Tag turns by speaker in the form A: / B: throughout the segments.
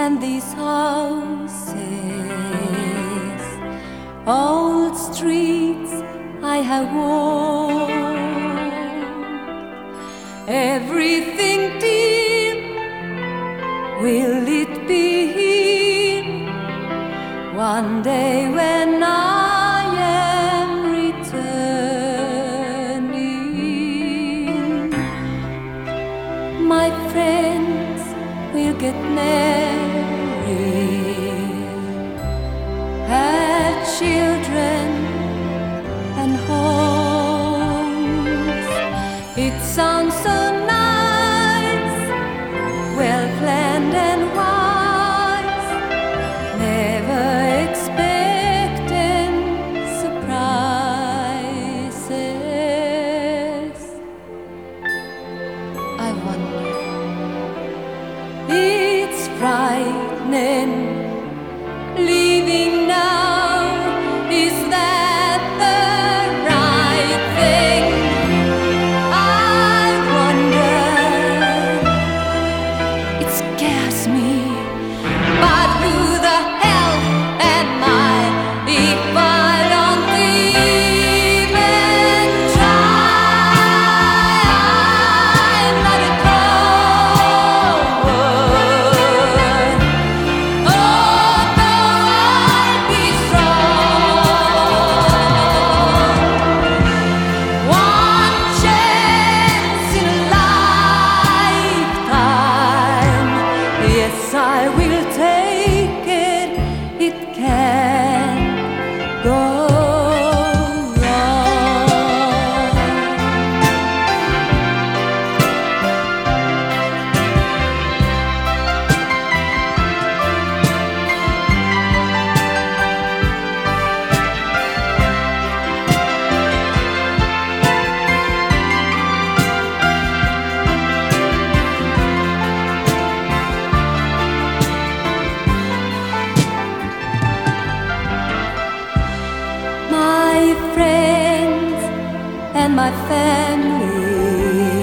A: and these houses, old streets I have walked, everything dear, will it be here one day when I am returning? My friends will get married, have children and homes. It sounds so nice, well planned and wise, never expecting surprises. I wonder, it's frightening leaving now. Is that the right thing? I wonder. It scares me, but who the hell am I if I don't even try? I'm not a coward, although I'll be strong. One chance in a lifetime, yes, I will take it. It can't go wrong. My friends and my family,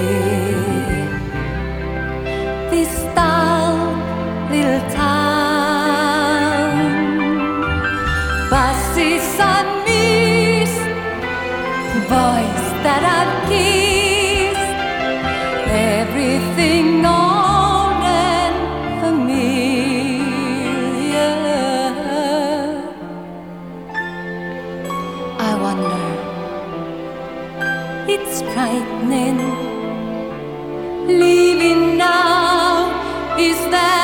A: this dull little town, buses I miss, boys that I've kissed, everything old and familiar. I wonder, it's frightening leaving now. Is that